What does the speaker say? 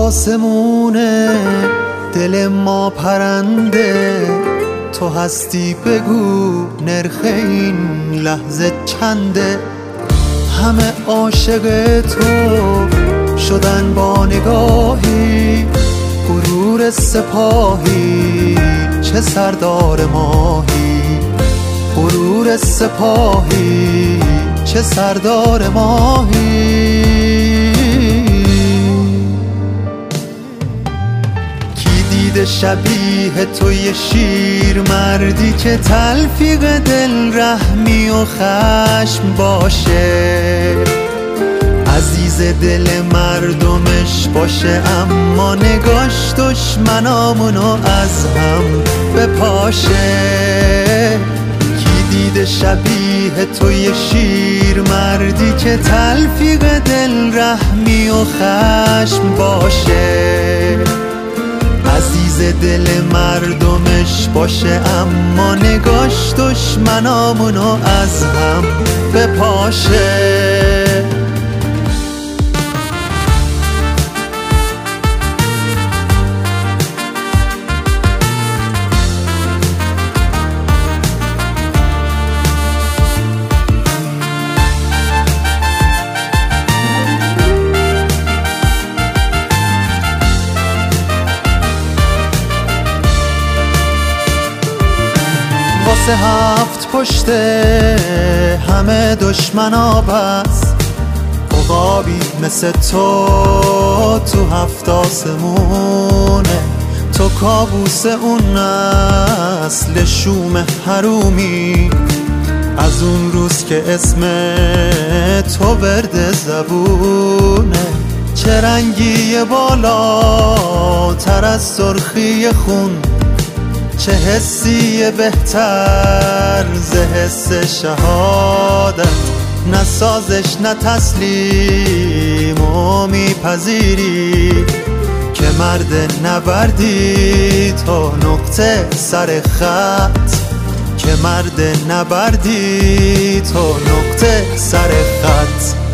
آسمونه دل ما پرنده، تو هستی بگو نرخ این لحظه چنده. همه عاشق تو شدن با نگاهی، غرور سپاهی چه سردار ماهی، غرور سپاهی چه سردار ماهی. کی دیده شبیه توی شیر مردی که تلفیق دل رحمی و خشم باشه، عزیز دل مردمش باشه اما نگاش دشمنامونو از هم بپاشه. کی دیده شبیه توی شیر مردی که تلفیق دل رحمی و خشم باشه، عزیز دل مردمش باشه اما نگاش دشمنامونو از هم بپاشه. واسه هفت پشته همه دشمنا بس، عقابی مثل تو هفت آسمونه. تو کابوس اون نسل شوم حرومی، از اون روز که اسم تو ورد زبونه. چه رنگی بالا تر از سرخی خون، چه حسی بهتر ز حس شهادت. نه سازش نه تسلیم و میپذیری که مرد نبردی تا نقطه سر خط، که مرد نبردی تا نقطه سر خط.